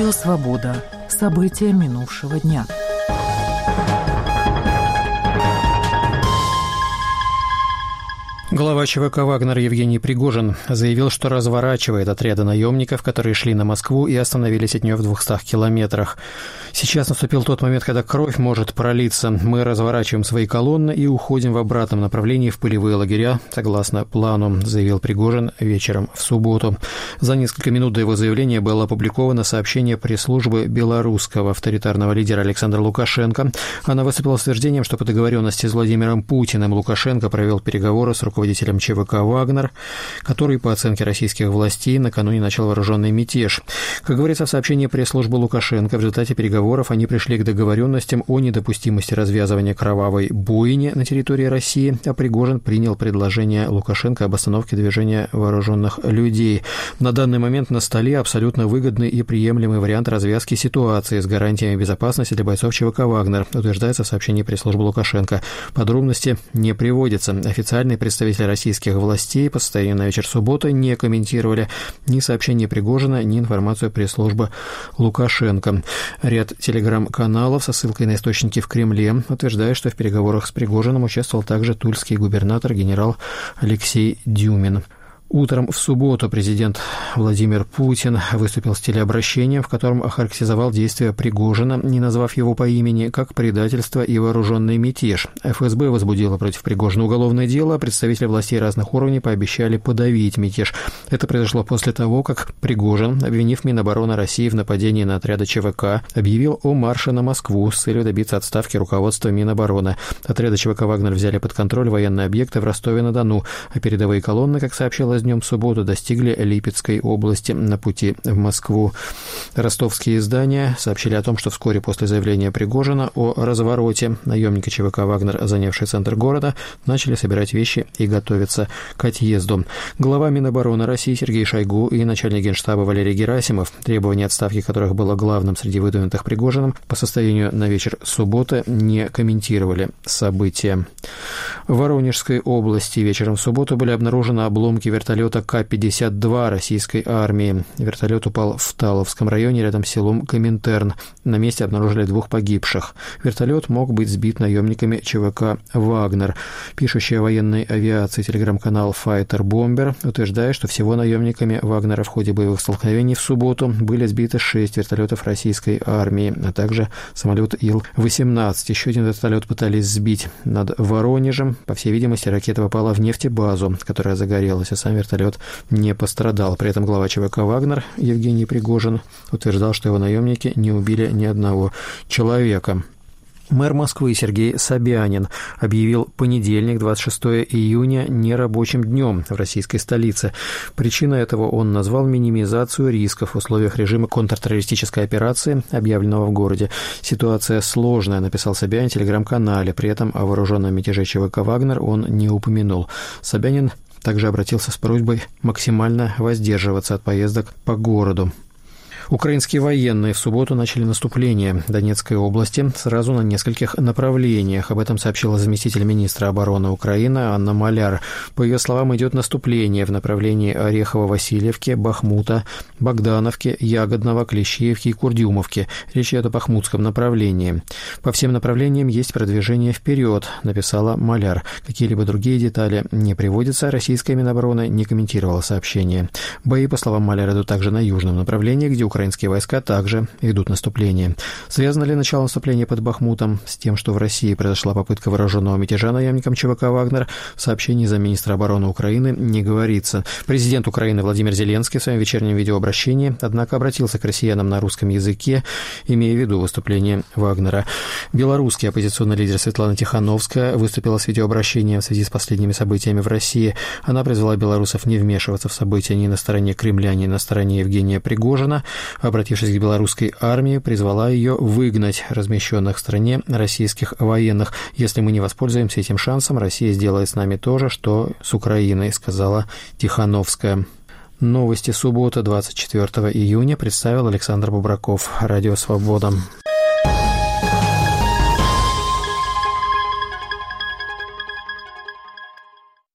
Радио «Свобода». События минувшего дня. Глава ЧВК «Вагнер» Евгений Пригожин заявил, что разворачивает отряды наемников, которые шли на Москву и остановились от нее в 200 километрах. Сейчас наступил тот момент, когда кровь может пролиться. Мы разворачиваем свои колонны и уходим в обратном направлении в пылевые лагеря, согласно плану, заявил Пригожин вечером в субботу. За несколько минут до его заявления было опубликовано сообщение пресс-службы белорусского авторитарного лидера Александра Лукашенко. Она выступила с утверждением, что по договоренности с Владимиром Путиным Лукашенко провел переговоры с руководителем ЧВК «Вагнер», который, по оценке российских властей, накануне начал вооруженный мятеж. Как говорится в сообщении пресс-службы Лукашенко, в результате переговоров они пришли к договоренностям о недопустимости развязывания кровавой бойни на территории России, а Пригожин принял предложение Лукашенко об остановке движения вооруженных людей. На данный момент на столе абсолютно выгодный и приемлемый вариант развязки ситуации с гарантиями безопасности для бойцов ЧВК «Вагнер», утверждается в сообщении пресс-службы Лукашенко. Подробности не приводятся. Официальные представители российских властей по состоянию на вечер субботы не комментировали ни сообщение Пригожина, ни информацию пресс-службы Лукашенко. Ряд телеграм-каналов со ссылкой на источники в Кремле утверждает, что в переговорах с Пригожиным участвовал также тульский губернатор генерал Алексей Дюмин. Утром в субботу президент Владимир Путин выступил с телеобращением, в котором охарактеризовал действия Пригожина, не назвав его по имени, как предательство и вооруженный мятеж. ФСБ возбудила против Пригожина уголовное дело, а представители властей разных уровней пообещали подавить мятеж. Это произошло после того, как Пригожин, обвинив Минобороны России в нападении на отряды ЧВК, объявил о марше на Москву с целью добиться отставки руководства Минобороны. Отряды ЧВК «Вагнер» взяли под контроль военные объекты в Ростове-на-Дону, а передовые колонны, как сообщалось днем в субботу, достигли Липецкой области на пути в Москву. Ростовские издания сообщили о том, что вскоре после заявления Пригожина о развороте наемники ЧВК «Вагнер», занявшие центр города, начали собирать вещи и готовиться к отъезду. Глава Минобороны России Сергей Шойгу и начальник Генштаба Валерий Герасимов, требование отставки которых было главным среди выдвинутых Пригожиным, по состоянию на вечер субботы не комментировали события. В Воронежской области вечером в субботу были обнаружены обломки вертолета К-52 российской армии. Вертолет упал в Таловском районе рядом с селом Коминтерн. На месте обнаружили 2 погибших. Вертолет мог быть сбит наемниками ЧВК «Вагнер». Пишущий о военной авиации телеграм-канал Fighter Bomber утверждает, что всего наемниками «Вагнера» в ходе боевых столкновений в субботу были сбиты 6 вертолетов российской армии, а также самолет Ил-18. Еще один вертолет пытались сбить над Воронежем. По всей видимости, ракета попала в нефтебазу, которая загорелась, а сам вертолет не пострадал. При этом глава ЧВК «Вагнер» Евгений Пригожин утверждал, что его наемники не убили ни одного человека. Мэр Москвы Сергей Собянин объявил понедельник, 26 июня, нерабочим днем в российской столице. Причиной этого он назвал минимизацию рисков в условиях режима контртеррористической операции, объявленного в городе. «Ситуация сложная», написал Собянин в телеграм-канале. При этом о вооруженном мятеже ЧВК «Вагнер» он не упомянул. Собянин также обратился с просьбой максимально воздерживаться от поездок по городу. Украинские военные в субботу начали наступление в Донецкой области сразу на нескольких направлениях. Об этом сообщила заместитель министра обороны Украины Анна Маляр. По ее словам, идет наступление в направлении Орехово-Васильевки, Бахмута, Богдановки, Ягодного, Клещеевки и Курдюмовки. Речь идет о бахмутском направлении. По всем направлениям есть продвижение вперед, написала Маляр. Какие-либо другие детали не приводятся. Российская Минобороны не комментировала сообщение. Бои, по словам Маляр, идут также на южном направлении, где украинские войска также ведут наступление. Связано ли начало наступления под Бахмутом с тем, что в России произошла попытка вооруженного мятежа наемникам ЧВК «Вагнер», в сообщении замминистра обороны Украины не говорится. Президент Украины Владимир Зеленский в своем вечернем видеообращении, однако, обратился к россиянам на русском языке, имея в виду выступление Вагнера. Белорусский оппозиционный лидер Светлана Тихановская выступила с видеообращением в связи с последними событиями в России. Она призвала белорусов не вмешиваться в события ни на стороне Кремля, ни на стороне Евгения Пригожина. Обратившись к белорусской армии, призвала ее выгнать размещенных в стране российских военных. «Если мы не воспользуемся этим шансом, Россия сделает с нами то же, что с Украиной», сказала Тихановская. Новости субботы, 24 июня, представил Александр Бубраков. Радио «Свобода».